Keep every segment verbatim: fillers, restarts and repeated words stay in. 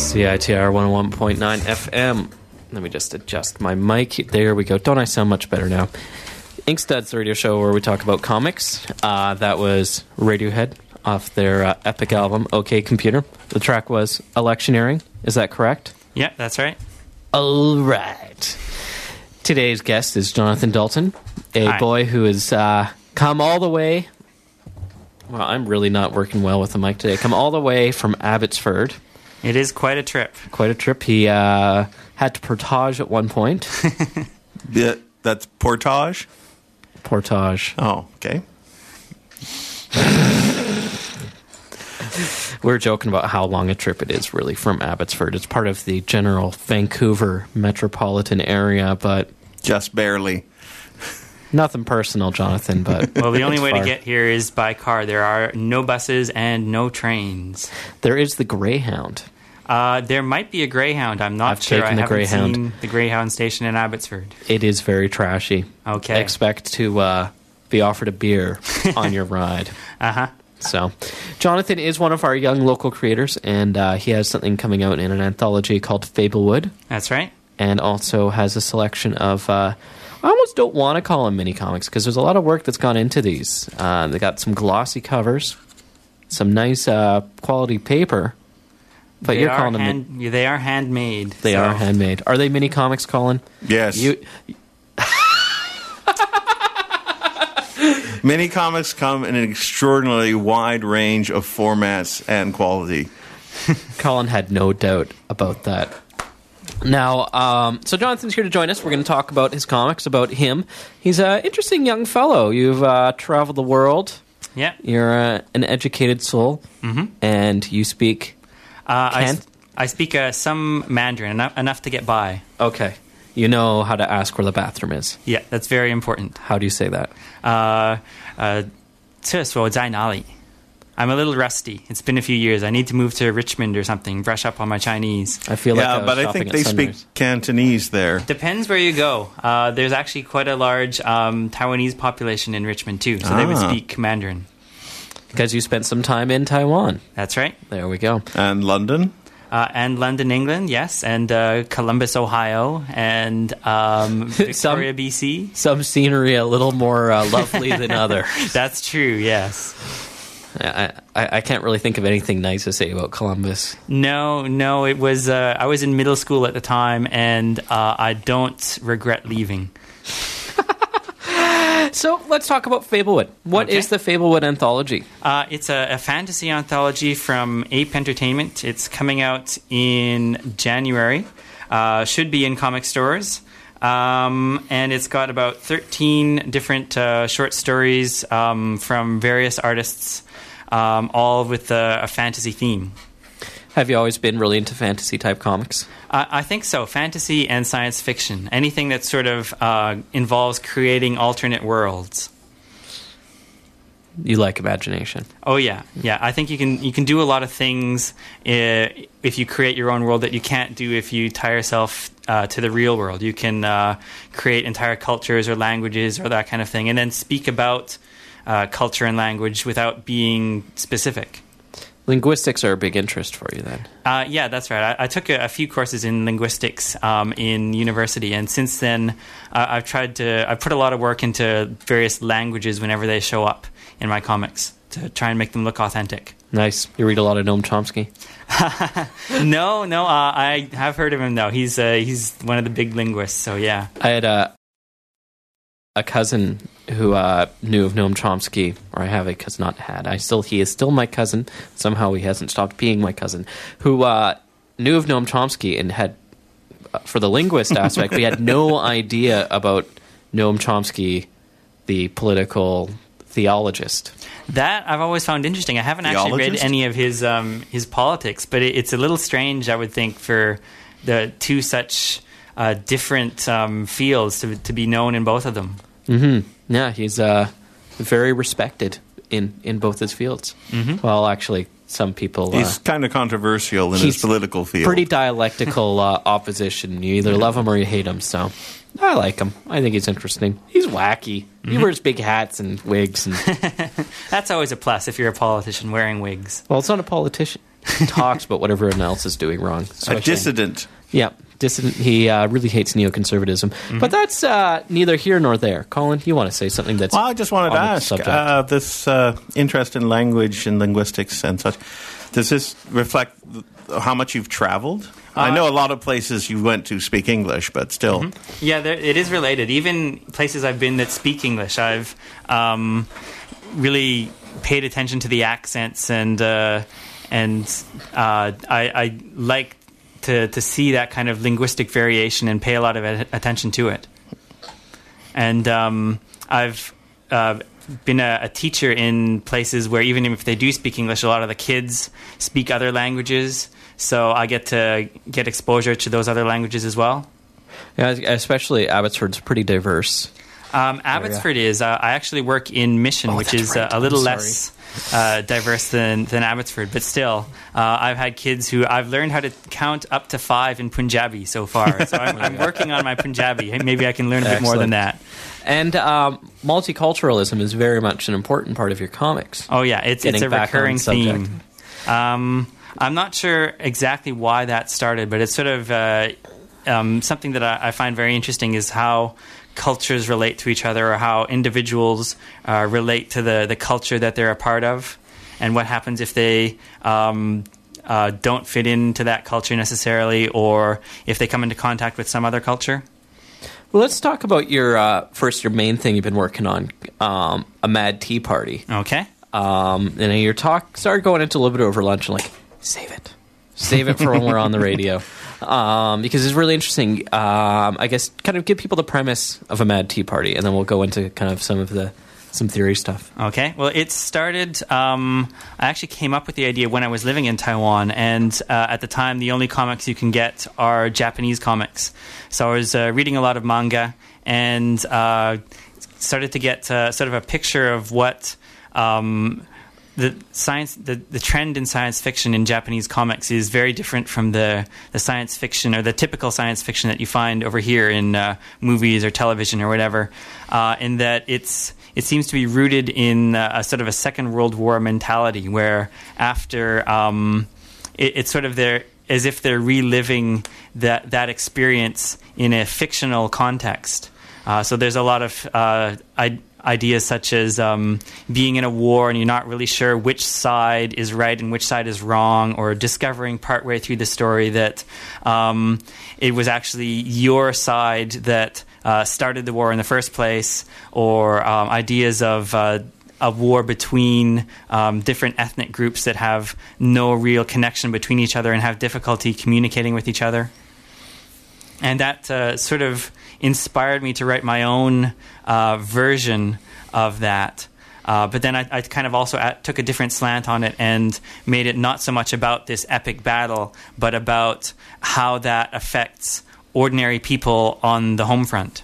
C I T R one oh one point nine F M. Let me just adjust my mic. There we go. Don't I sound much better now? Inkstuds, the radio show where we talk about comics. Uh, that was Radiohead off their uh, epic album, OK Computer. The track was Electioneering. Is that correct? Yeah, that's right. All right. Today's guest is Jonathan Dalton, a Hi. boy who has uh, come all the way... Well, I'm really not working well with the mic today. Come all the way from Abbotsford. It is quite a trip. Quite a trip. He uh, had to portage at one point. Yeah, that's portage? Portage. Oh, okay. We're joking about how long a trip it is, really, from Abbotsford. It's part of the general Vancouver metropolitan area, but... Just barely. Nothing personal, Jonathan, but... Well, the only it's way far. to get here is by car. There are no buses and no trains. There is the Greyhound. Uh, there might be a Greyhound. I'm not I've sure. taken I the haven't Greyhound. seen the Greyhound station in Abbotsford. It is very trashy. Okay. Expect to uh, be offered a beer on your ride. Uh-huh. So, Jonathan is one of our young local creators, and uh, he has something coming out in an anthology called Fablewood, That's right. and also has a selection of... Uh, I almost don't want to call them mini comics because there's a lot of work that's gone into these. Uh, they got some glossy covers, some nice uh, quality paper, but They you're are calling them... hand, yeah, They are handmade. They so- are handmade. Are they mini comics, Colin? Yes. You, Mini comics come in an extraordinarily wide range of formats and quality. Colin had no doubt about that. Now, um, so Jonathan's here to join us. We're going to talk about his comics, about him. He's an interesting young fellow. You've uh, traveled the world. Yeah. You're uh, an educated soul, Mm-hmm. and you speak... Uh, I, Can't- s- I speak uh, some Mandarin, enough, enough to get by. Okay. You know how to ask where the bathroom is. Yeah, that's very important. How do you say that? Uh, uh, 厕所在哪里? I'm a little rusty. It's been a few years. I need to move to Richmond or something, brush up on my Chinese. I feel like I yeah, was but I shopping think at they Sunrise. speak Cantonese there. Depends where you go. Uh, there's actually quite a large um, Taiwanese population in Richmond, too, so they would Ah. speak Mandarin. Because you spent some time in Taiwan. That's right. There we go. And London? Uh, and London, England, yes, and uh, Columbus, Ohio, and um, Victoria, B C. Some scenery a little more uh, lovely than other. That's true, yes. I, I, I can't really think of anything nice to say about Columbus. No, no, it was. Uh, I was in middle school at the time, and uh, I don't regret leaving. So let's talk about Fablewood. What Okay. is the Fablewood anthology? Uh, it's a, a fantasy anthology from Ape Entertainment. It's coming out in January. Uh, should be in comic stores. Um, and it's got about thirteen different uh, short stories um, from various artists, um, all with a, a fantasy theme. Have you always been really into fantasy type comics? Uh, I think so. Fantasy and science fiction. Anything that sort of uh, involves creating alternate worlds. You like imagination. Oh yeah, yeah. I think you can you can do a lot of things uh, if you create your own world that you can't do if you tie yourself uh, to the real world. You can uh, create entire cultures or languages or that kind of thing, and then speak about uh, culture and language without being specific. Linguistics are a big interest for you then. Uh, yeah, that's right. I, I took a, a few courses in linguistics um, in university, and since then, uh, I've tried to. I've put a lot of work into various languages whenever they show up in my comics to try and make them look authentic. Nice. You read a lot of Noam Chomsky? no, no, uh, I have heard of him though. He's uh, he's one of the big linguists. So yeah. I had a a cousin who uh, knew of Noam Chomsky, or I have a cousin, not had. I still he is still my cousin. Somehow he hasn't stopped being my cousin. Who uh, knew of Noam Chomsky and had, uh, for the linguist aspect, we had no idea about Noam Chomsky, the political theologist. That I've always found interesting. I haven't actually read Theologist? any of his um, his politics, but it, it's a little strange, I would think, for the two such uh, different um, fields to to be known in both of them. Mm-hmm. Yeah, he's uh, very respected in, in both his fields. Mm-hmm. Well, actually, some people... Uh, He's kind of controversial in his he's political field. pretty dialectical uh, opposition. You either love him or you hate him, so... I like him. I think he's interesting. He's wacky. Mm-hmm. He wears big hats and wigs. And that's always a plus if you're a politician wearing wigs. Well, it's not a politician. He talks about what everyone else is doing wrong. So a dissident. Yeah, dissident. He uh, really hates neoconservatism. Mm-hmm. But that's uh, neither here nor there. Colin, you want to say something that's Well, I just wanted to ask, uh, this uh, interest in language and linguistics and such, does this reflect how much you've traveled? Uh, I know a lot of places you went to speak English, but still. Mm-hmm. Yeah, there, it is related. Even places I've been that speak English, I've um, really paid attention to the accents, and uh, and uh, I, I like to, to see that kind of linguistic variation and pay a lot of a- attention to it. And um, I've uh, been a, a teacher in places where even if they do speak English, a lot of the kids speak other languages. So I get to get exposure to those other languages as well. Yeah, especially Abbotsford's pretty diverse. Um, Abbotsford oh, yeah. is. Uh, I actually work in Mission, oh, which is right. uh, a little less uh, diverse than, than Abbotsford. But still, uh, I've had kids who I've learned how to count up to five in Punjabi so far. So I'm, I'm working on my Punjabi. Maybe I can learn a bit Excellent. more than that. And um, multiculturalism is very much an important part of your comics. Oh, yeah. It's, it's a recurring theme. Um, I'm not sure exactly why that started, but it's sort of uh, um, something that I, I find very interesting is how cultures relate to each other, or how individuals uh, relate to the, the culture that they're a part of, and what happens if they um, uh, don't fit into that culture necessarily, or if they come into contact with some other culture. Well, let's talk about your uh, first, your main thing you've been working on, um, A Mad Tea Party. Okay. Um, and your talk started going into a little bit over lunch, and like, save it. Save it for when we're on the radio. Um, because it's really interesting. Um, I guess kind of give people the premise of A Mad Tea Party, and then we'll go into kind of some of the some theory stuff. Okay. Well, it started. Um, I actually came up with the idea when I was living in Taiwan, and uh, at the time, the only comics you can get are Japanese comics. So I was uh, reading a lot of manga, and uh, started to get uh, sort of a picture of what. Um, The science, the, the trend in science fiction in Japanese comics is very different from the, the science fiction or the typical science fiction that you find over here in uh, movies or television or whatever. Uh, in that it's it seems to be rooted in uh, a sort of a Second World War mentality, where after um, it, it's sort of their as if they're reliving that that experience in a fictional context. Uh, so there's a lot of uh, I. ideas such as um, being in a war and you're not really sure which side is right and which side is wrong, or discovering partway through the story that um, it was actually your side that uh, started the war in the first place, or um, ideas of uh, a war between um, different ethnic groups that have no real connection between each other and have difficulty communicating with each other. And that uh, sort of inspired me to write my own uh, version of that. Uh, but then I, I kind of also at, took a different slant on it and made it not so much about this epic battle, but about how that affects ordinary people on the home front.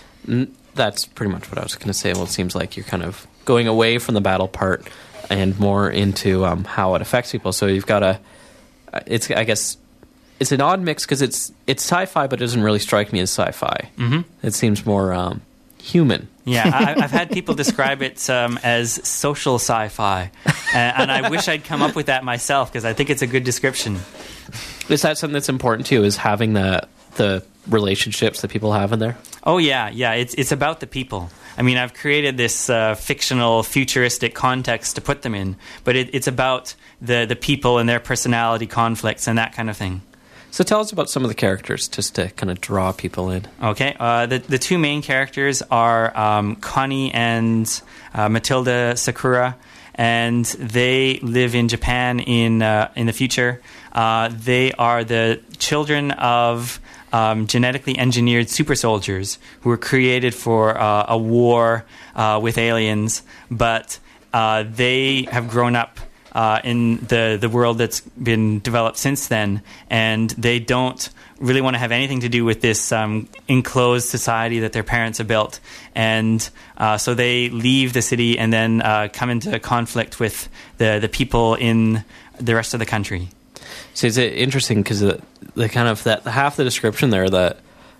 That's pretty much what I was going to say. Well, it seems like you're kind of going away from the battle part and more into um, how it affects people. So you've got a, it's I guess... It's an odd mix because it's it's sci-fi, but it doesn't really strike me as sci-fi. Mm-hmm. It seems more um, human. Yeah, I, I've had people describe it um, as social sci-fi, and, and I wish I'd come up with that myself because I think it's a good description. Is that something that's important to you? Is having the the relationships that people have in there? Oh yeah, yeah. It's it's about the people. I mean, I've created this uh, fictional, futuristic context to put them in, but it, it's about the the people and their personality conflicts and that kind of thing. So tell us about some of the characters, just to kind of draw people in. Okay. Uh, the, the two main characters are um, Connie and uh, Matilda Sakura, and they live in Japan in uh, in the future. Uh, they are the children of um, genetically engineered super soldiers who were created for uh, a war uh, with aliens, but uh, they have grown up Uh, in the, the world that's been developed since then, and they don't really want to have anything to do with this um, enclosed society that their parents have built. And uh, so they leave the city and then uh, come into conflict with the, the people in the rest of the country. So it's interesting because the, the kind of that half the description there, that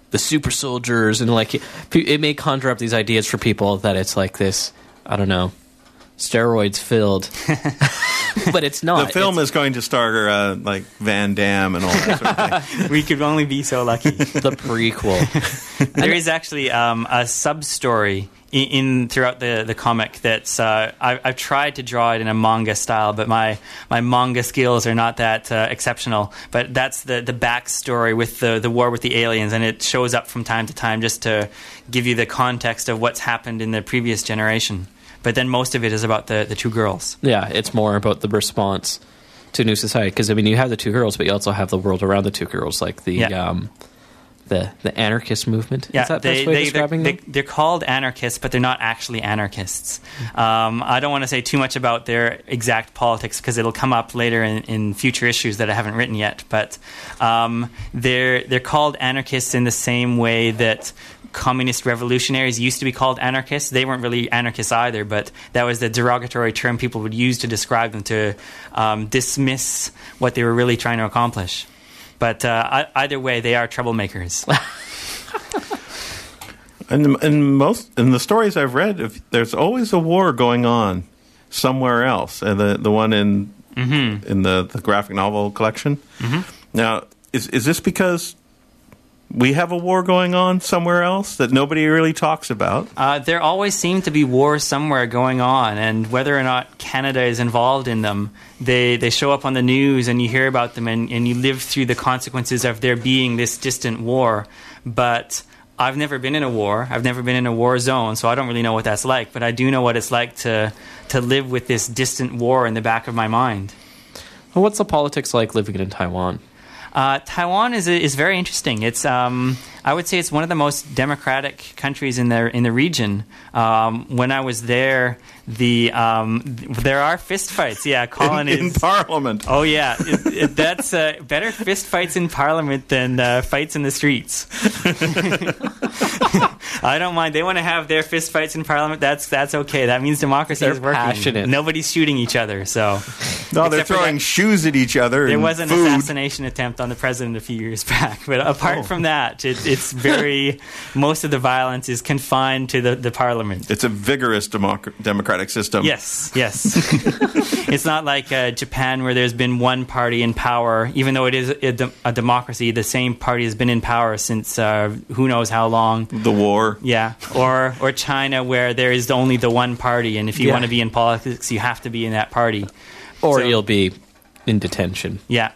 the super soldiers, and like it may conjure up these ideas for people that it's like this, I don't know, steroids filled. But it's not. The film it's, is going to star uh, like Van Damme and all that sort of thing. We could only be so lucky. The prequel. There is actually um, a sub-story in, in throughout the, the comic that's uh, I, I've tried to draw it in a manga style, but my, my manga skills are not that uh, exceptional. But that's the, the backstory with the, the war with the aliens, and it shows up from time to time just to give you the context of what's happened in the previous generation. But then most of it is about the, the two girls. Yeah, it's more about the response to new society. Because, I mean, you have the two girls, but you also have the world around the two girls, like the yeah. um, the the anarchist movement. Yeah, is that the they, best way they, of describing they're, them? they, they're called anarchists, but they're not actually anarchists. Um, I don't want to say too much about their exact politics because it'll come up later in, in future issues that I haven't written yet. But um, they're they're called anarchists in the same way that communist revolutionaries used to be called anarchists. They weren't really anarchists either, but that was the derogatory term people would use to describe them, to um, dismiss what they were really trying to accomplish. But uh, either way, they are troublemakers. And in most in the stories I've read, if there's always a war going on somewhere else. And the the one in mm-hmm. in the, the graphic novel collection. Mm-hmm. Now, is is this because we have a war going on somewhere else that nobody really talks about? Uh, there always seem to be wars somewhere going on, and whether or not Canada is involved in them, they, they show up on the news and you hear about them, and, and you live through the consequences of there being this distant war. But I've never been in a war. I've never been in a war zone, so I don't really know what that's like. But I do know what it's like to, to live with this distant war in the back of my mind. Well, what's the politics like living in Taiwan? Uh, Taiwan is is very interesting. It's um, I would say it's one of the most democratic countries in the in the region. Um, when I was there, the um, there are fistfights. Yeah, Colin in, is in Parliament. Oh yeah, it, it, that's uh, better fistfights in Parliament than uh, fights in the streets. I don't mind. They want to have their fistfights in Parliament. That's that's okay. That means democracy They're is working. Passionate. Nobody's shooting each other. So no, they're throwing that, shoes at each other. There and was an food. assassination attempt on the president a few years back, but apart oh. from that, it, it's very most of the violence is confined to the, the Parliament. It's a vigorous democ- democratic system. Yes, yes. It's not like uh, Japan, where there's been one party in power. Even though it is a, de- a democracy, the same party has been in power since uh, who knows how long. The war. Yeah, or or China, where there is only the one party, and if you yeah. want to be in politics, you have to be in that party. Or so, you'll be in detention. Yeah.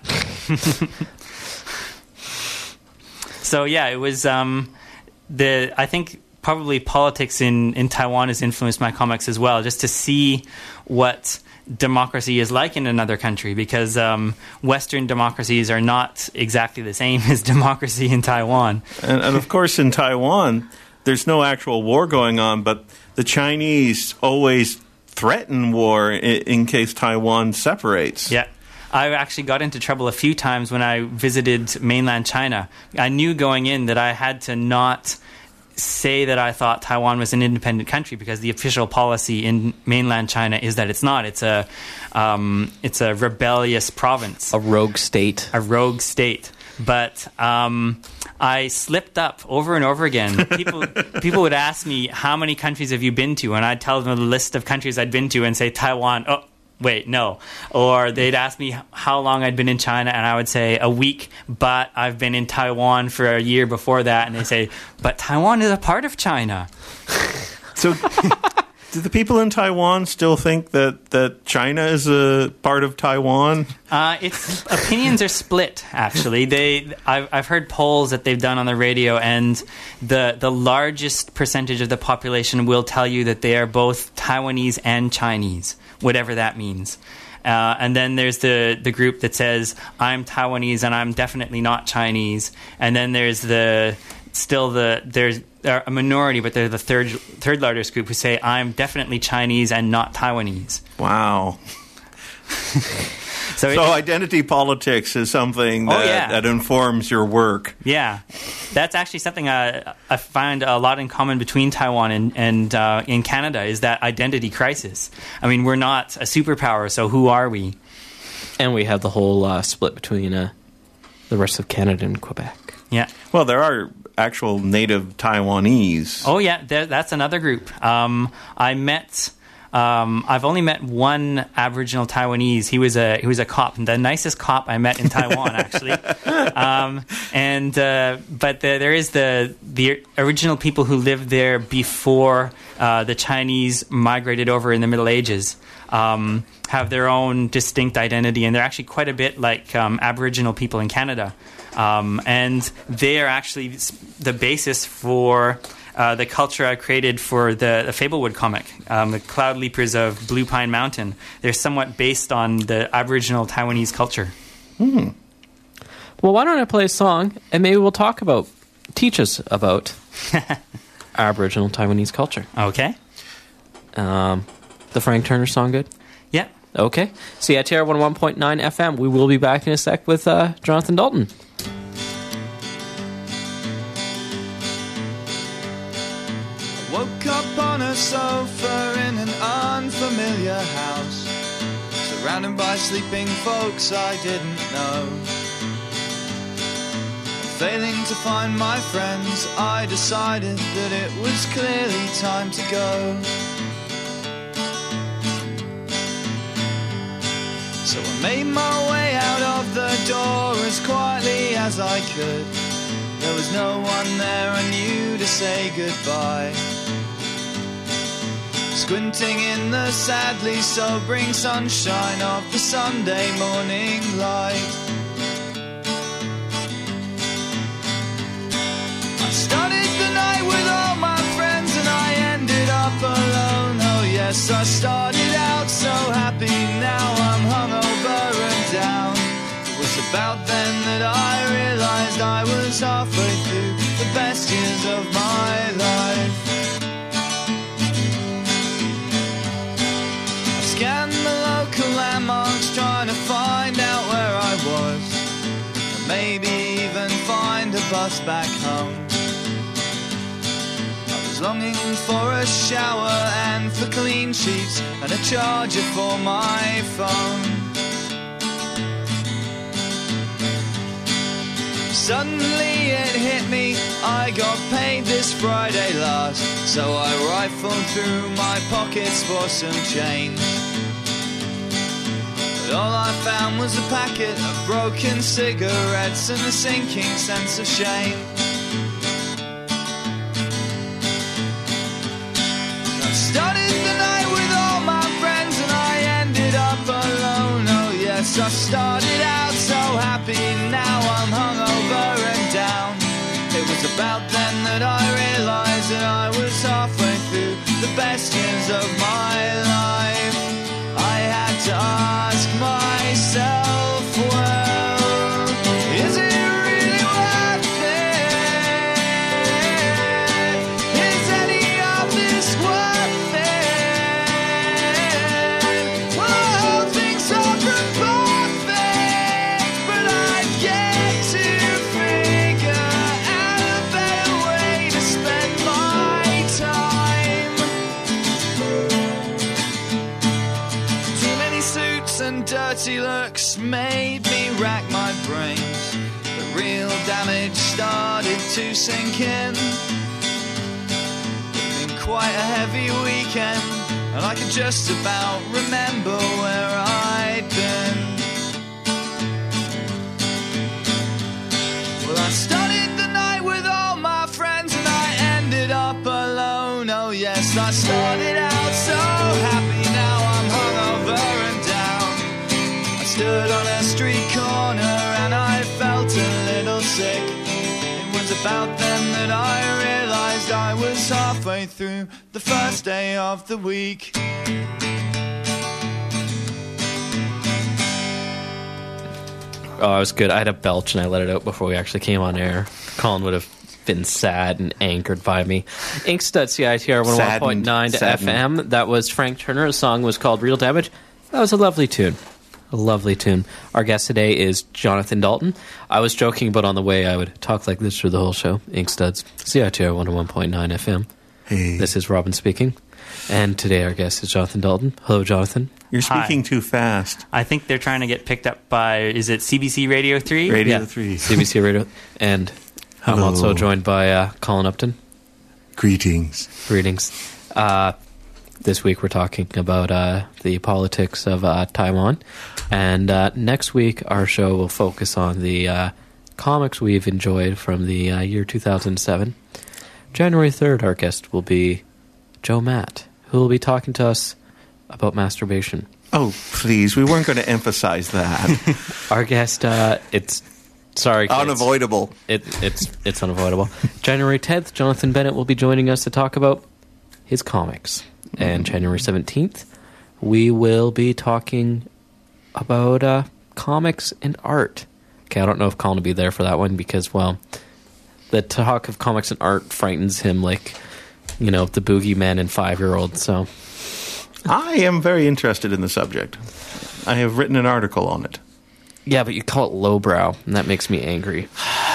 So yeah, it was um, the I think probably politics in, in Taiwan has influenced my comics as well, just to see what democracy is like in another country, because um, Western democracies are not exactly the same as democracy in Taiwan. And, and of course, in Taiwan, there's no actual war going on, but the Chinese always threaten war in, in case Taiwan separates. Yeah. I actually got into trouble a few times when I visited mainland China. I knew going in that I had to not say that I thought Taiwan was an independent country, because the official policy in mainland China is that it's not. It's a um, it's a rebellious province, a rogue state, a rogue state. But um, I slipped up over and over again. People people would ask me, "How many countries have you been to?" And I'd tell them a list of countries I'd been to and say Taiwan. Oh, wait, no. Or they'd ask me how long I'd been in China, and I would say a week, but I've been in Taiwan for a year before that. And they say, but Taiwan is a part of China. So do the people in Taiwan still think that, that China is a part of Taiwan? Uh, it's opinions are split, actually. They I've, I've heard polls that they've done on the radio, and the the largest percentage of the population will tell you that they are both Taiwanese and Chinese, whatever that means. Uh, and then there's the, the group that says, I'm Taiwanese and I'm definitely not Chinese. And then there's the still the there's a minority, but they're the third third largest group who say, I'm definitely Chinese and not Taiwanese. Wow. So, so it, identity politics is something that, oh, yeah. that informs your work. Yeah. That's actually something I, I find a lot in common between Taiwan and, and uh, in Canada, is that identity crisis. I mean, we're not a superpower, so who are we? And we have the whole uh, split between uh, the rest of Canada and Quebec. Yeah. Well, there are actual native Taiwanese. Oh, yeah, there, that's another group. Um, I met... Um, I've only met one Aboriginal Taiwanese. He was a he was a cop, the nicest cop I met in Taiwan, actually. Um, and uh, but the, there is the the original people who lived there before uh, the Chinese migrated over in the Middle Ages. Um, have their own distinct identity, and they're actually quite a bit like um, Aboriginal people in Canada. Um, and they are actually the basis for uh, the culture I created for the, the Fablewood comic, um, the Cloud Leapers of Blue Pine Mountain. They're somewhat based on the Aboriginal Taiwanese culture. Hmm. Well, why don't I play a song, and maybe we'll talk about, teach us about Aboriginal Taiwanese culture. Okay. Um, the Frank Turner song good? Yeah. Okay. C I T R one oh one point nine F M. We will be back in a sec with uh, Jonathan Dalton. Woke up on a sofa in an unfamiliar house, surrounded by sleeping folks I didn't know. Failing to find my friends, I decided that it was clearly time to go. So I made my way out of the door as quietly as I could. There was no one there I knew to say goodbye. Squinting in the sadly sobering sunshine of the Sunday morning light, I started the night with all my friends and I ended up alone. Oh yes, I started out so happy, now I'm hungover and down. It was about then that I realized I was halfway through the best years of my life. Scanned the local landmarks trying to find out where I was, and maybe even find a bus back home. I was longing for a shower and for clean sheets and a charger for my phone. Suddenly it hit me, I got paid this Friday last, so I rifled through my pockets for some change. But all I found was a packet of broken cigarettes and a sinking sense of shame. I started the night with all my friends and I ended up alone. Oh yes, I started out so happy, now I'm hungover and down. It was about then that I realized that I was halfway through the best years of my life. I had to ask myself, well, is it really worth it? Is any of this worth it? Well, things are perfect, but I've yet to figure out a better way to spend my time. Too many suits and dirty looks made me rack my brains. The real damage started to sink in. It's been quite a heavy weekend, and I could just about remember where I'd been. Well, I started the night with all my friends and I ended up alone. Oh yes, I started out so happy, now I'm hungover and down. I stood on a street corner and I felt a little sick. It was about then that I realized I was halfway through the first day of the week. Oh, it was good. I had a belch and I let it out before we actually came on air. Colin would have been sad and angered by me. Inkstuds C I T R one oh one point nine to F M. That was Frank Turner. The song was called Real Damage. That was a lovely tune. A lovely tune. Our guest today is Jonathan Dalton. I was joking about on the way I would talk like this through the whole show. Inkstuds C I T R one oh one point nine F M. Hey. This is Robin speaking. And today our guest is Jonathan Dalton. Hello, Jonathan. You're speaking Hi. too fast. I think they're trying to get picked up by, is it C B C Radio three? Radio Yeah. three. C B C Radio. And I'm Hello. also joined by uh, Colin Upton. Greetings. Greetings. Uh, this week we're talking about uh, the politics of uh, Taiwan. And uh, next week our show will focus on the uh, comics we've enjoyed from the uh, year two thousand seven. January third, our guest will be Joe Matt, who will be talking to us about masturbation. Oh, please. We weren't going to emphasize that. Our guest, uh, it's... Sorry, kids. Unavoidable. It, it's it's unavoidable. January tenth, Jonathan Bennett will be joining us to talk about his comics. And January seventeenth, we will be talking about uh, comics and art. Okay, I don't know if Colin will be there for that one because, well, the talk of comics and art frightens him like, you know, the boogeyman and five-year-old, so... I am very interested in the subject. I have written an article on it. Yeah, but you call it lowbrow, and that makes me angry.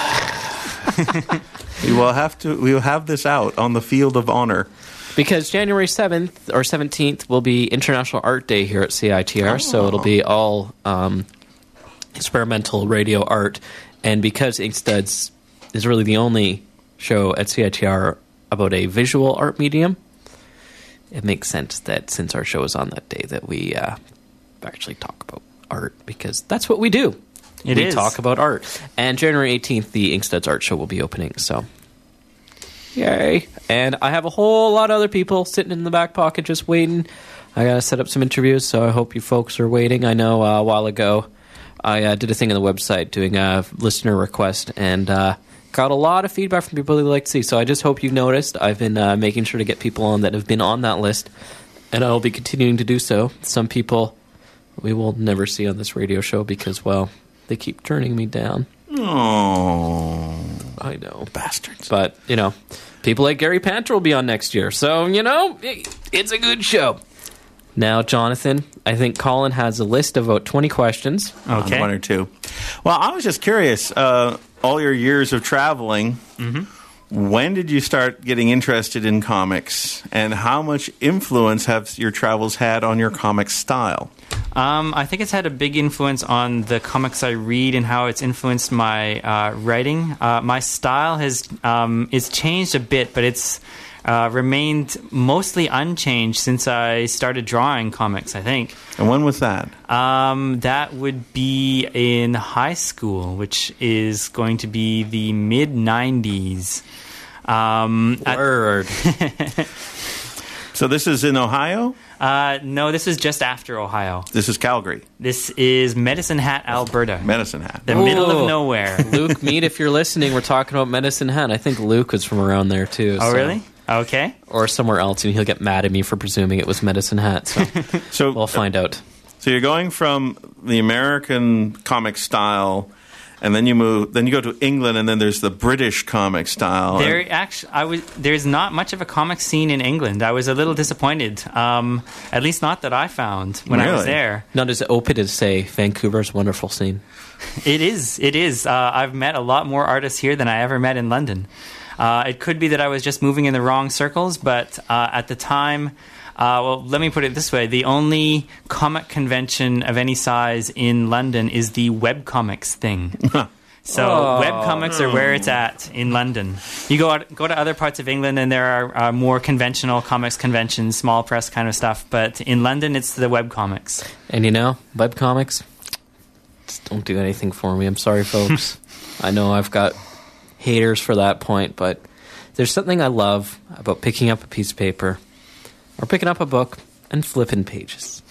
We will have to. We will have this out on the field of honor. Because January seventh or seventeenth will be International Art Day here at C I T R, oh. so it'll be all um, experimental radio art. And because Inkstuds is really the only show at C I T R about a visual art medium, it makes sense that since our show is on that day that we uh, actually talk about art, because that's what we do. It we is. talk about art. And January eighteenth, the Inkstuds Art Show will be opening, so yay. And I have a whole lot of other people sitting in the back pocket just waiting. I gotta set up some interviews, so I hope you folks are waiting. I know uh, a while ago I uh, did a thing on the website doing a listener request, and uh, got a lot of feedback from people who like to see, so I just hope you noticed. I've been uh, making sure to get people on that have been on that list, and I will be continuing to do so. Some people we will never see on this radio show because, well, they keep turning me down. Oh, I know. Bastards. But, you know, people like Gary Panter will be on next year. So, you know, it's a good show. Now, Jonathan, I think Colin has a list of about twenty questions. Okay. One or two. Well, I was just curious, uh, all your years of traveling, mm-hmm. when did you start getting interested in comics, and how much influence have your travels had on your comic style? Um, I think it's had a big influence on the comics I read and how it's influenced my uh, writing. Uh, my style has um, it's changed a bit, but it's uh, remained mostly unchanged since I started drawing comics, I think. And when was that? Um, that would be in high school, which is going to be the mid nineties. Um, Word. At- So this is in Ohio? Uh, no, this is just after Ohio. This is Calgary. This is Medicine Hat, Alberta. Medicine Hat. The Ooh. middle of nowhere. Luke Mead, if you're listening, we're talking about Medicine Hat. I think Luke was from around there, too. Oh, so. really? Okay. Or somewhere else, and he'll get mad at me for presuming it was Medicine Hat. So, So we'll find out. So you're going from the American comic style, and then you move. Then you go to England, and then there's the British comic style. There actually, I was. There's not much of a comic scene in England. I was a little disappointed. Um, at least not that I found when I was Really? there. Not as open as, say, Vancouver's wonderful scene. It is. It is. Uh, I've met a lot more artists here than I ever met in London. Uh, it could be that I was just moving in the wrong circles, but uh, at the time. Uh, well, let me put it this way. The only comic convention of any size in London is the webcomics thing. So Oh. webcomics are where it's at in London. You go out, go to other parts of England and there are uh, more conventional comics conventions, small press kind of stuff. But in London, it's the webcomics. And you know, webcomics just don't do anything for me. I'm sorry, folks. I know I've got haters for that point, but there's something I love about picking up a piece of paper or picking up a book and flipping pages.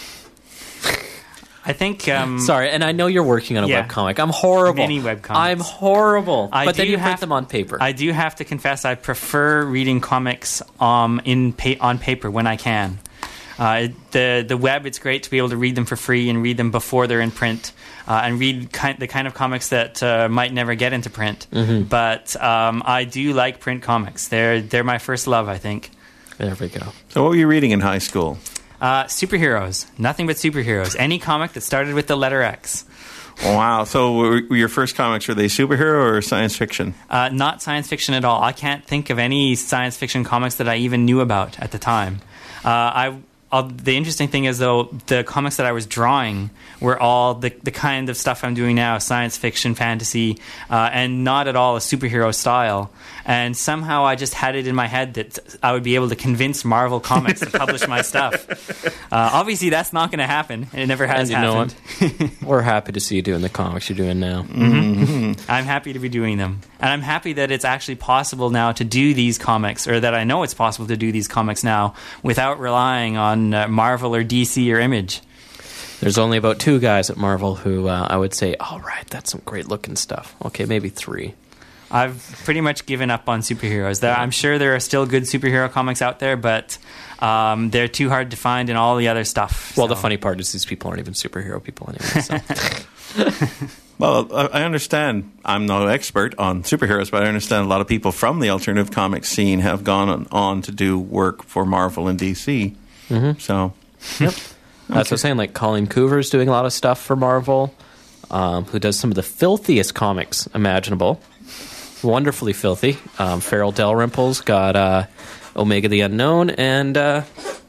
I think... Um, Sorry, and I know you're working on a yeah. webcomic. I'm horrible. Many webcomics. I'm horrible. I but then do you print have- them on paper. I do have to confess, I prefer reading comics um, in pa- on paper when I can. Uh, the the web, it's great to be able to read them for free and read them before they're in print, uh, and read kind, the kind of comics that uh, might never get into print. Mm-hmm. But um, I do like print comics. They're they're my first love, I think. There we go. So what were you reading in high school? Uh, superheroes, nothing but superheroes. Any comic that started with the letter X. Wow. So were, were your first comics, were they superhero or science fiction? Uh, not science fiction at all. I can't think of any science fiction comics that I even knew about at the time. Uh, I uh, the interesting thing is, though, the comics that I was drawing were all the, the kind of stuff I'm doing now, science fiction, fantasy, uh, and not at all a superhero style. And somehow I just had it in my head that I would be able to convince Marvel Comics to publish my stuff. Uh, obviously, that's not going to happen, and it never has and you happened. Know what? We're happy to see you doing the comics you're doing now. Mm-hmm. I'm happy to be doing them. And I'm happy that it's actually possible now to do these comics, or that I know it's possible to do these comics now without relying on uh, Marvel or D C or Image. There's only about two guys at Marvel who uh, I would say, all right, that's some great looking stuff. Okay, maybe three. I've pretty much given up on superheroes. There, I'm sure there are still good superhero comics out there, but um, they're too hard to find in all the other stuff. Well, so. the funny part is these people aren't even superhero people anyway. So. Well, I understand I'm no expert on superheroes, but I understand a lot of people from the alternative comics scene have gone on, on to do work for Marvel and D C. Mm-hmm. So, yep. That's okay. What I'm saying. Like Colleen Coover's doing a lot of stuff for Marvel, um, who does some of the filthiest comics imaginable. Wonderfully filthy. Um, Farrell Dalrymple's got uh, Omega the Unknown, and uh,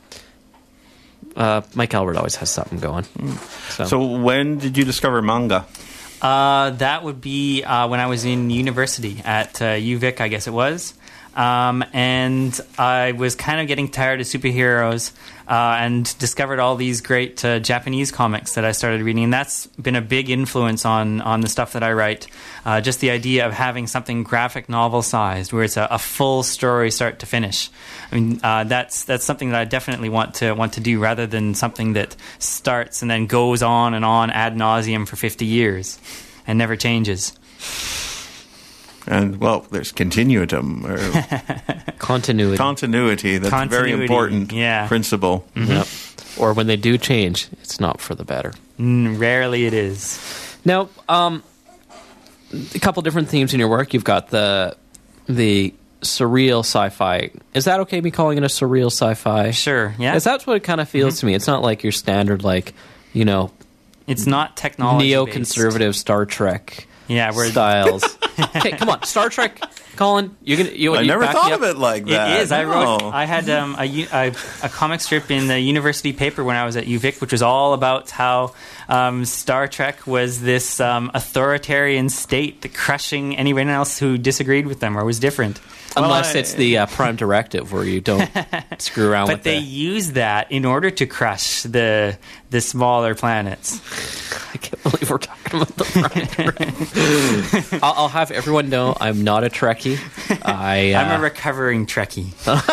uh, Mike Albert always has something going. So. so when did you discover manga? Uh, that would be uh, when I was in university at uh, U Vic, I guess it was. Um, and I was kind of getting tired of superheroes uh, and discovered all these great uh, Japanese comics that I started reading. And that's been a big influence on, on the stuff that I write. Uh, just the idea of having something graphic novel-sized where it's a, a full story start to finish. I mean, uh, that's that's something that I definitely want to want to do rather than something that starts and then goes on and on ad nauseum for fifty years and never changes. And, well, there's continuum or continuity. Continuity. That's continuity, a very important yeah. principle. Mm-hmm. Yep. Or when they do change, it's not for the better. Mm, rarely it is. Now, um, a couple different themes in your work. You've got the the surreal sci-fi. Is that okay, me calling it a surreal sci-fi? Sure, yeah. Because that's what it kind of feels mm-hmm. to me. It's not like your standard, like, you know... It's not technology neoconservative Star Trek yeah, we're styles. Okay, come on, Star Trek, Colin. You're gonna. You, I you never thought of up? it like that. It is. I no. wrote. I had um, a, a a comic strip in the university paper when I was at U Vic, which was all about how um, Star Trek was this um, authoritarian state that crushing anyone else who disagreed with them or was different. Unless well, I, it's the uh, Prime Directive where you don't screw around but with it. But they use that in order to crush the the smaller planets. I can't believe we're talking about the Prime Directive. I'll, I'll have everyone know I'm not a Trekkie. I, uh, I'm a recovering Trekkie.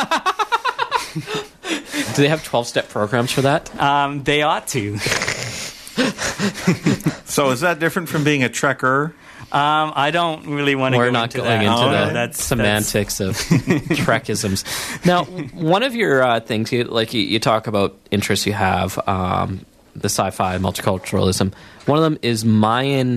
Do they have twelve-step programs for that? Um, they ought to. So is that different from being a Trekker? Um, I don't really want to We're go not into going that. into Oh, the no, that's, semantics that's... of Trekisms. Now, one of your uh, things, you, like you, you talk about interests you have, um, the sci-fi, multiculturalism. One of them is Mayan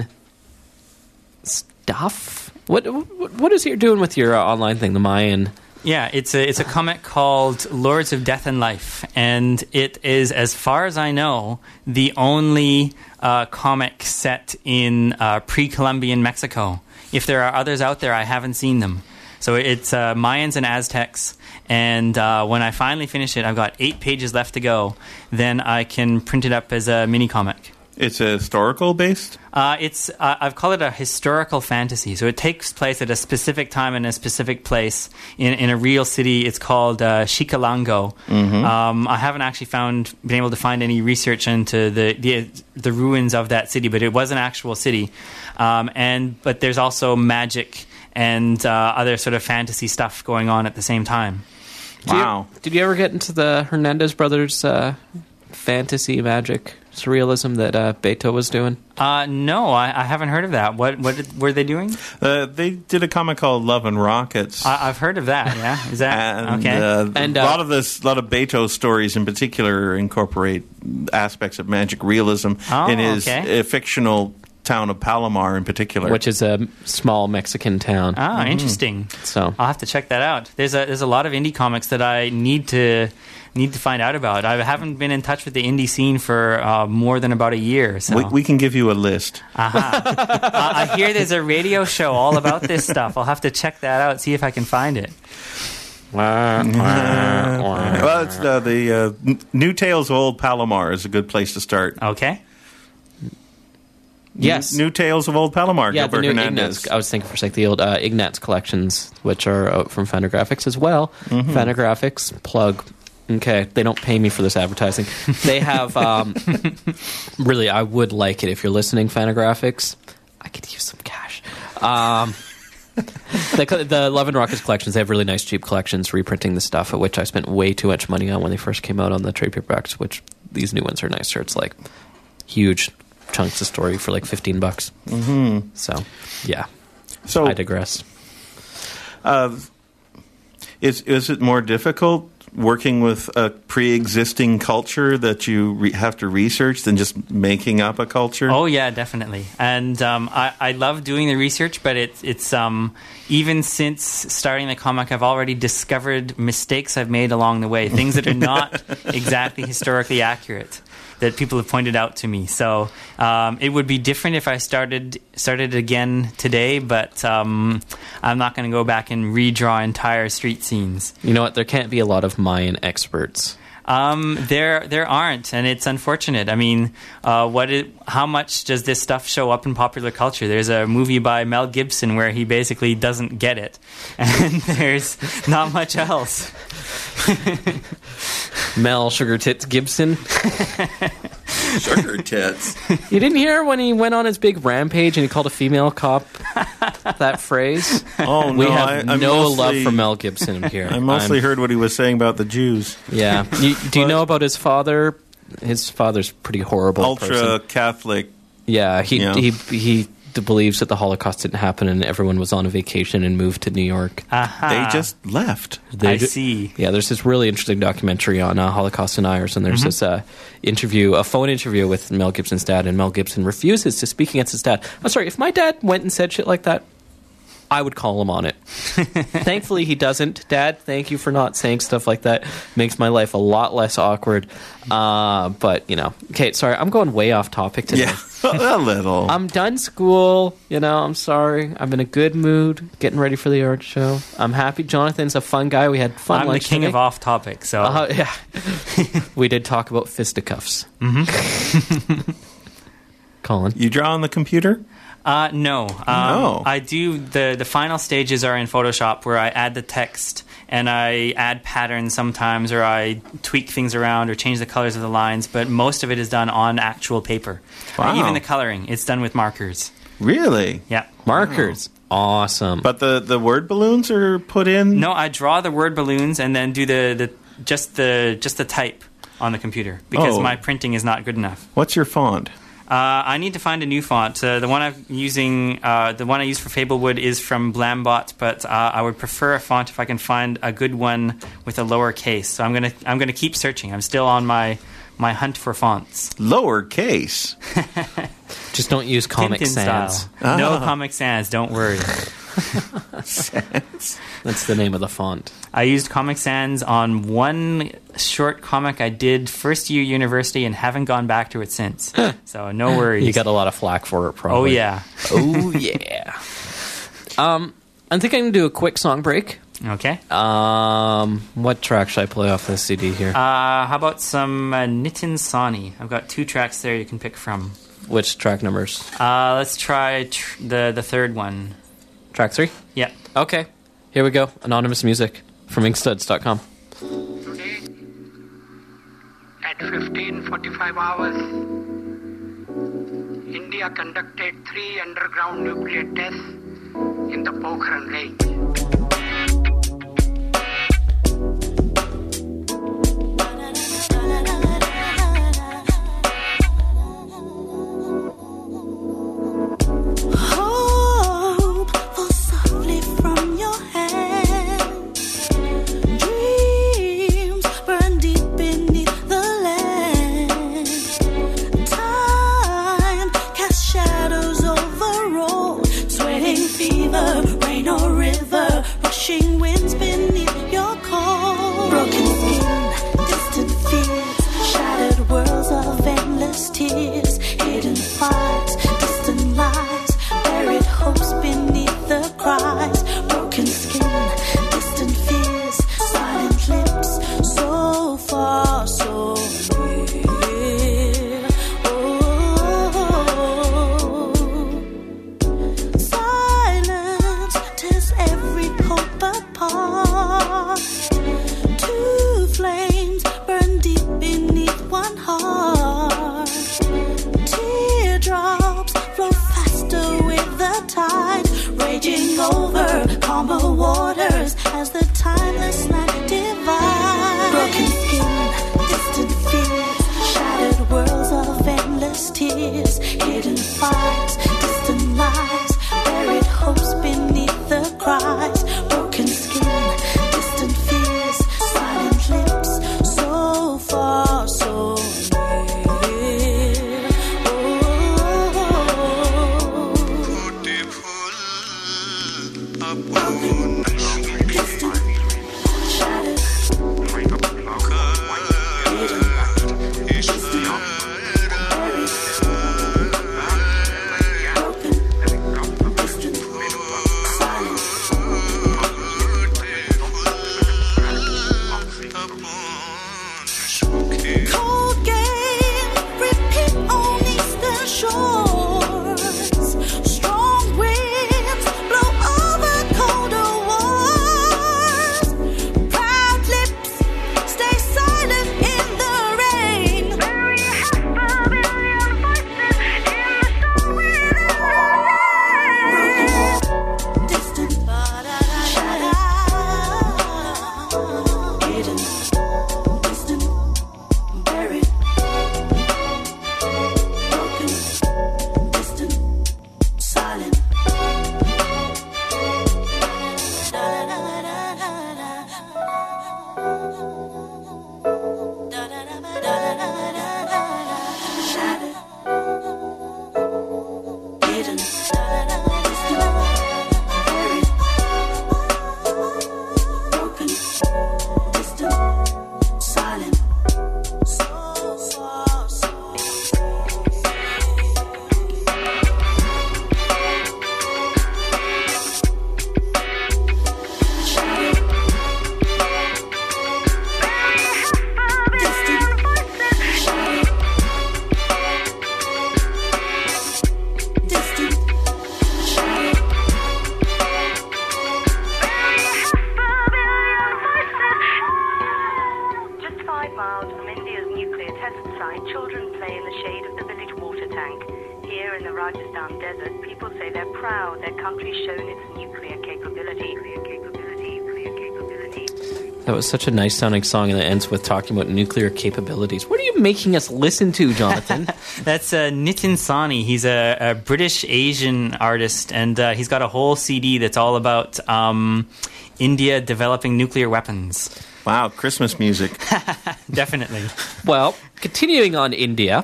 stuff. What what, what is it doing with your uh, online thing, the Mayan? Yeah, it's a it's a comic called Lords of Death and Life, and it is, as far as I know, the only uh, comic set in uh, pre-Columbian Mexico. If there are others out there, I haven't seen them. So it's uh, Mayans and Aztecs, and uh, when I finally finish it, I've got eight pages left to go. Then I can print it up as a mini comic. It's a historical based? Uh, it's uh, I've called it a historical fantasy. So it takes place at a specific time in a specific place in, in a real city. It's called uh, Chicxalango. Mm-hmm. Um, I haven't actually found been able to find any research into the, the the ruins of that city, but it was an actual city. Um, and but there's also magic and uh, other sort of fantasy stuff going on at the same time. Wow! Did you, did you ever get into the Hernandez brothers uh, fantasy magic? Surrealism that uh, Beto was doing? Uh, no, I, I haven't heard of that. What what did, were they doing? Uh, they did a comic called Love and Rockets. I, I've heard of that. Yeah, is that and, okay? Uh, and a uh, lot of this, a lot of Beto stories in particular incorporate aspects of magic realism oh, in his okay. uh, fictional town of Palomar, in particular, which is a small Mexican town. Oh, mm-hmm. Interesting. So I'll have to check that out. There's a there's a lot of indie comics that I need to. need to find out about. I haven't been in touch with the indie scene for uh, more than about a year. So we, we can give you a list. Uh-huh. uh, I hear there's a radio show all about this stuff. I'll have to check that out, see if I can find it. Well, it's uh, the uh, N- New Tales of Old Palomar is a good place to start. Okay. Yes. New, New Tales of Old Palomar. Yeah, Gilbert the new Hernandez. Ignatz. I was thinking for a sec, the old uh, Ignatz collections, which are out from Fantagraphics as well. Mm-hmm. Fantagraphics, plug. Okay, they don't pay me for this advertising. They have, um, really, I would like it if you're listening, Fantagraphics. I could use some cash. Um, the, the Love and Rockets collections, they have really nice, cheap collections reprinting the stuff, at which I spent way too much money on when they first came out on the trade paperbacks, which these new ones are nicer. It's like huge chunks of story for like fifteen bucks. Mm-hmm. So, yeah. So I digress. Uh, is is it more difficult working with a pre-existing culture that you re- have to research than just making up a culture? Oh yeah, definitely. And um, I, I love doing the research, but it, it's um, even since starting the comic, I've already discovered mistakes I've made along the way, things that are not exactly historically accurate, that people have pointed out to me. So um, it would be different if I started started again today, but um, I'm not going to go back and redraw entire street scenes. You know what? There can't be a lot of Mayan experts. Um, there, there aren't, and it's unfortunate. I mean, uh, what? It, how much does this stuff show up in popular culture? There's a movie by Mel Gibson where he basically doesn't get it, and there's not much else. Mel Sugar Tits Gibson. Sugar Tits. You didn't hear when he went on his big rampage and he called a female cop that phrase? Oh, no. We have I, I no mostly, love for Mel Gibson here. I mostly I'm, heard what he was saying about the Jews. Yeah. You, do you But, know about his father? His father's pretty horrible Ultra person. Catholic. Yeah, he, Yeah. he he believes that the Holocaust didn't happen and everyone was on a vacation and moved to New York. Aha. They just left. They I ju- see. Yeah, there's this really interesting documentary on uh, Holocaust deniers, and there's Mm-hmm. this uh, interview, a phone interview with Mel Gibson's dad, and Mel Gibson refuses to speak against his dad. I'm sorry, if my dad went and said shit like that, I would call him on it. Thankfully, he doesn't. Dad, thank you for not saying stuff like that. Makes my life a lot less awkward. Uh, but, you know. Okay, sorry, I'm going way off topic today. Yeah, a little. I'm done school. You know, I'm sorry. I'm in a good mood, getting ready for the art show. I'm happy. Jonathan's a fun guy. We had fun I'm the lunch king today. of off topic, so Uh, yeah. We did talk about fisticuffs. Mm-hmm. Colin. You draw on the computer? Uh, no. Um, No. I do, the, the final stages are in Photoshop where I add the text and I add patterns sometimes, or I tweak things around or change the colors of the lines, but most of it is done on actual paper. Wow. Even the coloring, it's done with markers. Really? Yeah. Markers. Awesome. But the, the word balloons are put in? No, I draw the word balloons and then do the, the just the just the type on the computer because Oh. my printing is not good enough. What's your font? Uh, I need to find a new font. Uh, the one I'm using, uh, the one I use for Fablewood is from Blambot, but uh, I would prefer a font if I can find a good one with a lower case. So I'm gonna I'm gonna keep searching. I'm still on my my hunt for fonts. Lowercase. Just don't use Comic Tintin Sans. style. No Comic Sans. Don't worry. That's the name of the font. I used Comic Sans on one short comic I did first year university and haven't gone back to it since. So no worries. You got a lot of flack for it, probably. Oh yeah. Oh, yeah. um, I think I'm going to do a quick song break. Okay. Um, what track should I play off this C D here? Uh, how about some uh, Nitin Sawhney? I've got two tracks there you can pick from. Which track numbers? Uh, let's try tr- the the third one. Track three? Yeah. Okay. Here we go. Anonymous Music from inkstuds dot com. Today, at fifteen forty-five hours, India conducted three underground nuclear tests in the Pokhran range. River calmer waters as the timeless night divides. Broken skin, distant fears, shattered worlds of endless tears, hidden fires, distant lies, buried hopes beneath the cries. Broken skin, distant fears, silent lips, so far, so near. Oh, distant, shattered, hidden, distant, buried, broken, distant, silent. Cold game, repeat on eastern shores. Strong winds blow over colder wars. Proud lips stay silent in the rain. Bury half a billion voices in the storm within the rain. Distant, shattered, hidden, distant, buried, broken, distant, silent. Shattered, hidden, distant, buried, broken, distant, silent. So far, so shattered, distant, shattered, distant, shattered. Just five miles from India's nuclear test site, children play in the shade of the village water tank. Here in the Rajasthan desert, people say they're proud their country's shown its nuclear capability. Nuclear capability, nuclear capability. That was such a nice sounding song, and it ends with talking about nuclear capabilities. What are you making us listen to, Jonathan? That's uh, Nitin Sawhney. He's a, a British Asian artist, and uh, he's got a whole C D that's all about um, India developing nuclear weapons. Wow, Christmas music. Definitely. Well, continuing on India,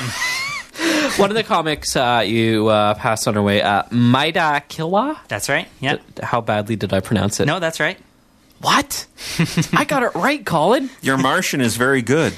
one of the comics uh, you uh, passed on our way, uh, Maida Kilwa. That's right. Yeah. How badly did I pronounce it? No, that's right. What? I got it right, Colin. Your Martian is very good.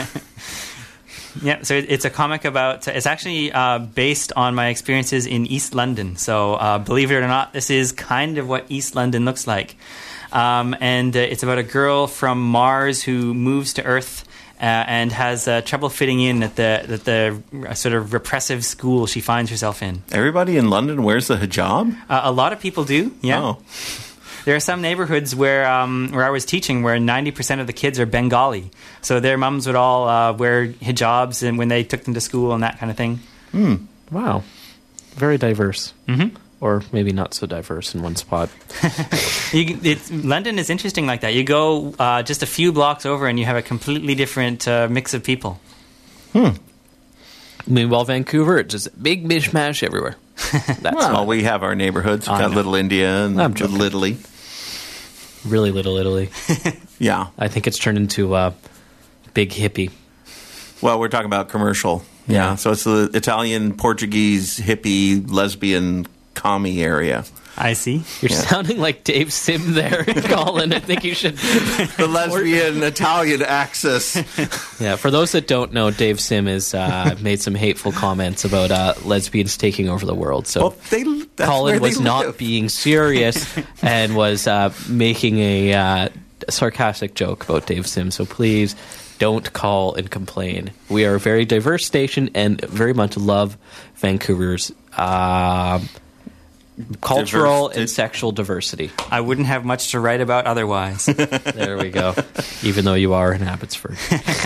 Yeah, so it, it's a comic about. It's actually uh, based on my experiences in East London. So, uh, believe it or not, this is kind of what East London looks like. Um, and uh, it's about a girl from Mars who moves to Earth uh, and has uh, trouble fitting in at the at the uh, sort of repressive school she finds herself in. Everybody in London wears the hijab? Uh, a lot of people do. Yeah. Oh. There are some neighborhoods where um, where I was teaching where ninety percent of the kids are Bengali. So their mums would all uh, wear hijabs and when they took them to school and that kind of thing. Hmm. Wow. Very diverse. Mm-hmm. Or maybe not so diverse in one spot. you, it's, London is interesting like that. You go uh, just a few blocks over and you have a completely different uh, mix of people. Hmm. Meanwhile, Vancouver, it's just a big mishmash everywhere. That's well, not, we have our neighborhoods. We've I got know. Little India and I'm Little joking. Italy. really little Italy. Yeah. I think it's turned into a big hippie. Well, we're talking about commercial. Yeah. Yeah. So it's the Italian, Portuguese, hippie, lesbian, commie area. I see. You're Yeah. sounding like Dave Sim there, Colin. I think you should. The lesbian Italian axis. Yeah, for those that don't know, Dave Sim has uh, made some hateful comments about uh, lesbians taking over the world. So Well, they, that's Colin where they was not live. being serious and was uh, making a uh, sarcastic joke about Dave Sim. So please don't call and complain. We are a very diverse station and very much love Vancouver's uh, cultural Diverse- and sexual diversity. I wouldn't have much to write about otherwise. There we go. Even though you are in Abbotsford.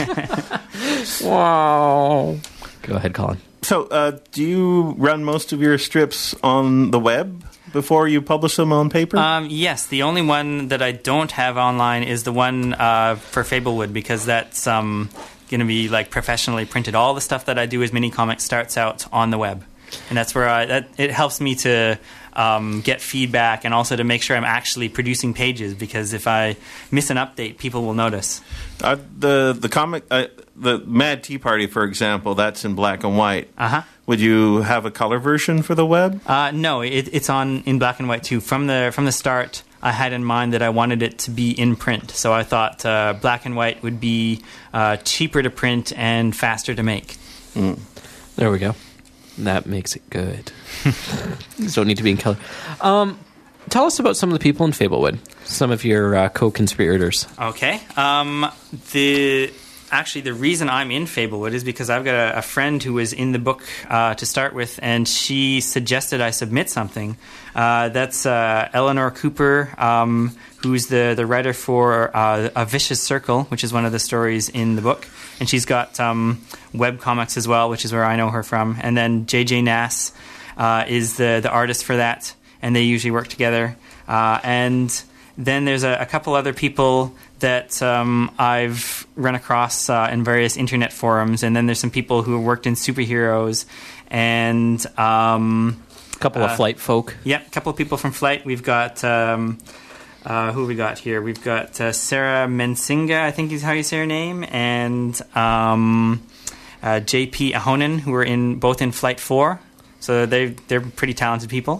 Wow. Go ahead, Colin. So, uh, do you run most of your strips on the web? before you publish them on paper? Um, yes, the only one that I don't have online is the one uh, for Fablewood, because that's um, going to be like professionally printed. All the stuff that I do as mini comics starts out on the web, and that's where I, that it helps me to um, get feedback and also to make sure I'm actually producing pages. Because if I miss an update, people will notice. Uh, the the comic, uh, the Mad Tea Party, for example, that's in black and white. Uh huh. Would you have a color version for the web? Uh, no, it, it's on in black and white too. From the from the start, I had in mind that I wanted it to be in print. So I thought uh, black and white would be uh, cheaper to print and faster to make. Mm. There we go. That makes it good. You don't need to be in color. Um, tell us about some of the people in Fablewood. Some of your uh, co-conspirators. Okay. Um, the actually the reason I'm in Fablewood is because I've got a, a friend who was in the book uh, to start with, and she suggested I submit something. Uh, that's uh, Eleanor Cooper, um, who's the, the writer for uh, A Vicious Circle, which is one of the stories in the book. And she's got um, web comics as well, which is where I know her from. And then J J Nass uh, is the, the artist for that, and they usually work together. Uh, and then there's a, a couple other people that um, I've run across uh, in various internet forums, and then there's some people who have worked in superheroes, and um, a couple uh, of Flight folk. Yeah, a couple of people from Flight. We've got um, uh, who have we got here? We've got uh, Sarah Mensinga, I think is how you say her name, and um, uh, J P Ahonen, who are in both in Flight Four. So they they're pretty talented people.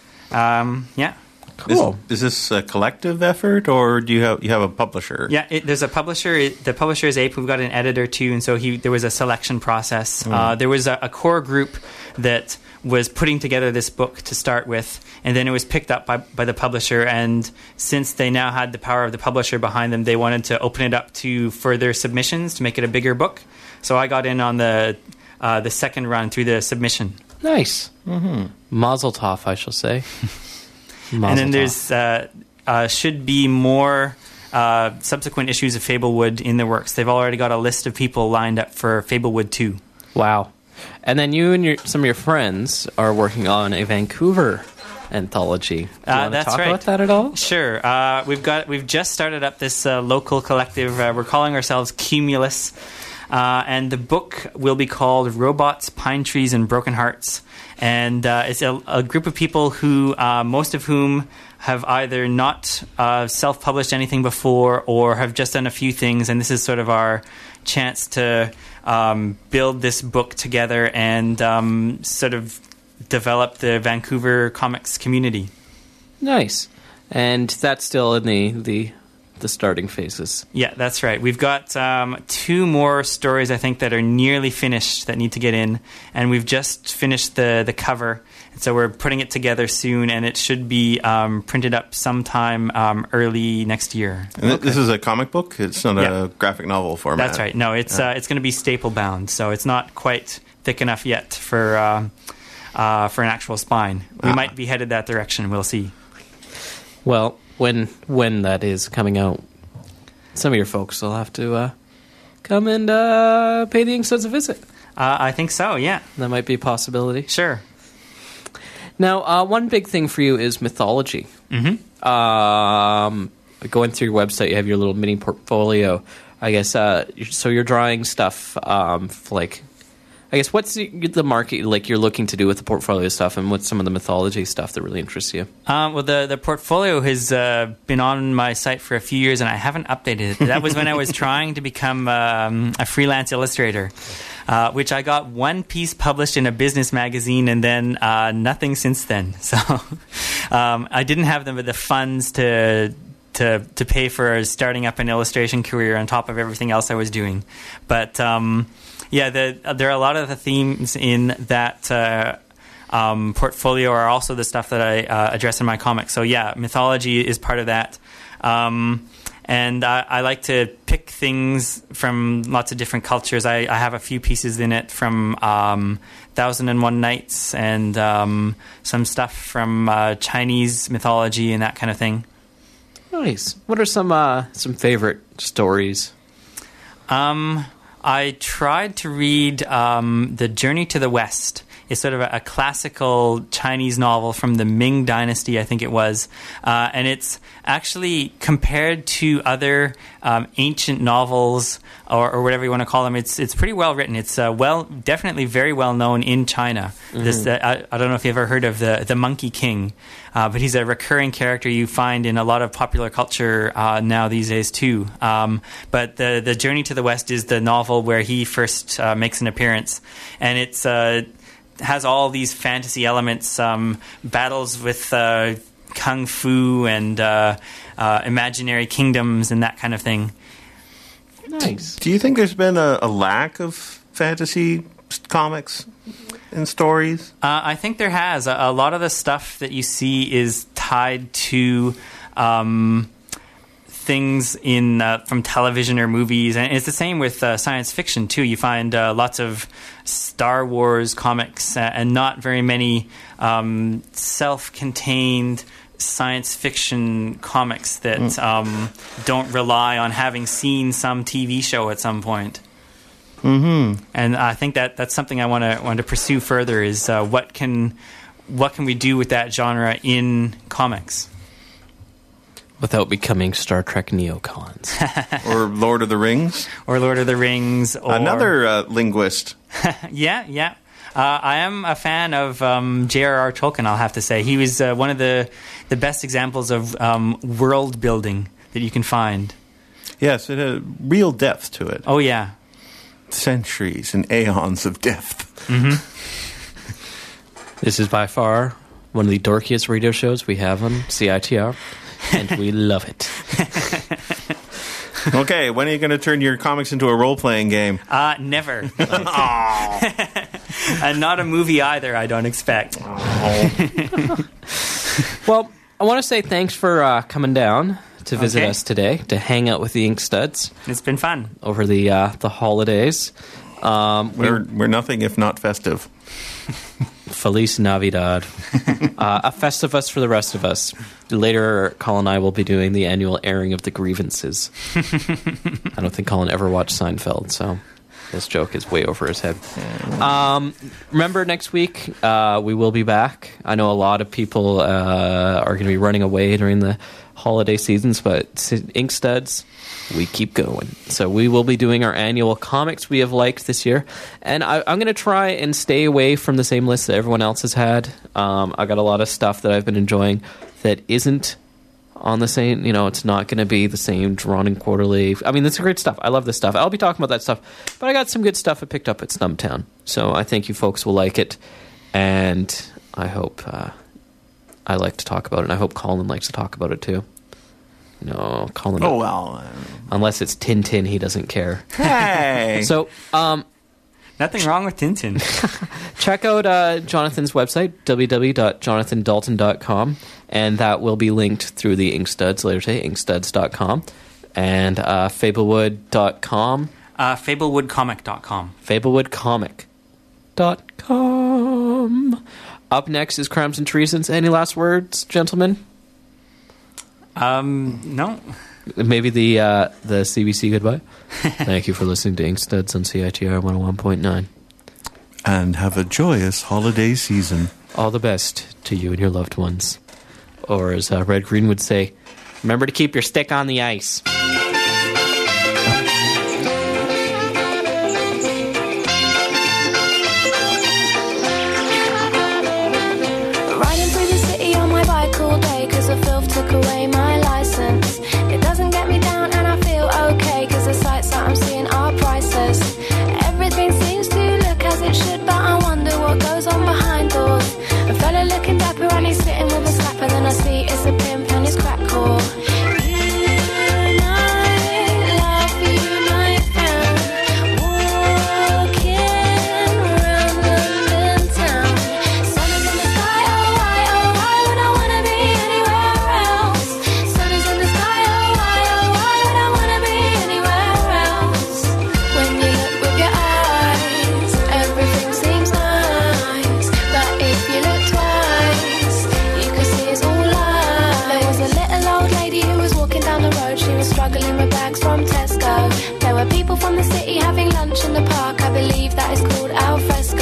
Um, yeah. Cool. Is, is this a collective effort, or do you have you have a publisher? Yeah, it, there's a publisher. It, the publisher is Ape. We've got an editor too, and so he there was a selection process. Mm. Uh, there was a, a core group that was putting together this book to start with, and then it was picked up by, by the publisher. And since they now had the power of the publisher behind them, they wanted to open it up to further submissions to make it a bigger book. So I got in on the uh, the second run through the submission. Nice. Mm-hmm. Mazel tov, I shall say. Mazel and then tov. there's uh, uh, should be more uh, subsequent issues of Fablewood in the works. They've already got a list of people lined up for Fablewood two. Wow. And then you and your, some of your friends are working on a Vancouver anthology. Do you uh, want to that's talk right. about that at all? Sure. Uh, we've got we've just started up this uh, local collective. Uh, we're calling ourselves Cumulus. Uh, and the book will be called Robots, Pine Trees, and Broken Hearts. And uh, it's a, a group of people who, uh, most of whom have either not uh, self-published anything before or have just done a few things. And this is sort of our chance to um, build this book together and um, sort of develop the Vancouver comics community. Nice. And that's still in the... the the starting phases. Yeah, that's right. We've got um, two more stories, I think, that are nearly finished that need to get in, and we've just finished the, the cover, and so we're putting it together soon, and it should be um, printed up sometime um, early next year. And okay. This is a comic book? It's not yeah. a graphic novel format? That's right. No, it's yeah. uh, it's going to be staple bound, so it's not quite thick enough yet for, uh, uh, for an actual spine. We ah. might be headed that direction. We'll see. Well... When when that is coming out, some of your folks will have to uh, come and uh, pay the Inkstuds a visit. Uh, I think so, yeah. That might be a possibility. Sure. Now, uh, one big thing for you is mythology. Mm-hmm. Um, going through your website, you have your little mini portfolio. I guess, uh, so you're drawing stuff um, like... I guess what's the, the market like you're looking to do with the portfolio stuff, and what's some of the mythology stuff that really interests you? Um, well, the the portfolio has uh, been on my site for a few years, and I haven't updated it. That was when I was trying to become um, a freelance illustrator, uh, which I got one piece published in a business magazine, and then uh, nothing since then. So um, I didn't have the, the funds to. To, to pay for starting up an illustration career on top of everything else I was doing. But um, yeah, the, there are a lot of the themes in that uh, um, portfolio are also the stuff that I uh, address in my comics. So yeah, mythology is part of that. Um, and I, I like to pick things from lots of different cultures. I, I have a few pieces in it from um, Thousand and One Nights and um, some stuff from uh, Chinese mythology and that kind of thing. Nice. What are some uh, some favorite stories? Um, I tried to read um, The Journey to the West. is sort of a, a classical Chinese novel from the Ming Dynasty, I think it was. Uh, and it's actually compared to other um, ancient novels or, or whatever you want to call them. It's it's pretty well written. It's uh, well, definitely very well known in China. Mm-hmm. This uh, I, I don't know if you've ever heard of the the Monkey King, uh, but he's a recurring character you find in a lot of popular culture uh, now these days too. Um, but the the Journey to the West is the novel where he first uh, makes an appearance, and it's uh, has all these fantasy elements, um, battles with uh, kung fu and uh, uh, imaginary kingdoms and that kind of thing. Nice. Do you think there's been a, a lack of fantasy comics and stories? Uh, I think there has. A, a lot of the stuff that you see is tied to um, things in uh, from television or movies, and it's the same with uh, science fiction too. You find uh, lots of Star Wars comics uh, and not very many um, self-contained science fiction comics that mm. um, don't rely on having seen some T V show at some point. Mm-hmm. And I think that that's something I want to want to pursue further. Is uh, what can what can we do with that genre in comics without becoming Star Trek neocons or Lord of the Rings or Lord of the Rings or another uh, linguist. yeah, yeah. Uh, I am a fan of um, J R R Tolkien, I'll have to say. He was uh, one of the, the best examples of um, world building that you can find. Yes, it had real depth to it. Oh, yeah. Centuries and aeons of depth. Mm-hmm. This is by far one of the dorkiest radio shows we have on C I T R, and we love it. Okay, when are you going to turn your comics into a role-playing game? Uh, never. And not a movie either, I don't expect. Well, I want to say thanks for uh, coming down to visit okay. us today, to hang out with the Ink Studs. It's been fun. Over the uh, the holidays. Um, we're, we're nothing if not festive. Feliz Navidad. uh, a Festivus for the rest of us. Later, Colin and I will be doing the annual airing of the grievances. I don't think Colin ever watched Seinfeld, so this joke is way over his head. Um, remember, next week, uh, we will be back. I know a lot of people uh, are going to be running away during the holiday seasons, but Ink Studs, we keep going. So we will be doing our annual comics we have liked this year, and I, I'm going to try and stay away from the same list that everyone else has had. Um, I got a lot of stuff that I've been enjoying that isn't on the same, you know, it's not going to be the same Drawn and Quarterly. I mean, that's great stuff. I love this stuff. I'll be talking about that stuff, but I got some good stuff I picked up at Stumptown. So I think you folks will like it, and I hope uh, I like to talk about it, and I hope Colin likes to talk about it too. No, Colin. Oh, well. Unless it's Tintin, he doesn't care. Hey! So, um... nothing wrong with Tintin. Check out uh, Jonathan's website, w w w dot jonathan dalton dot com, and that will be linked through the Ink Studs later today, ink studs dot com, and uh, fablewood dot com. Uh, fablewood comic dot com. fablewood comic dot com. Up next is Crimes and Treasons. Any last words, gentlemen? Um, no. Maybe the uh, the C B C goodbye. Thank you for listening to Ink Studs on C I T R one oh one point nine. And have a joyous holiday season. All the best to you and your loved ones. Or as uh, Red Green would say, remember to keep your stick on the ice. Riding through the city on my bike all day, cause the filth took away my license. It doesn't get me down and I feel okay, cause the sights that I'm seeing are priceless. Everything seems to look as it should, but I wonder what goes on behind doors. A fella looking dapper and he's sitting with a slap, and then I see it's a pimp and his crack core. From the city having lunch in the park, I believe that is called al fresco.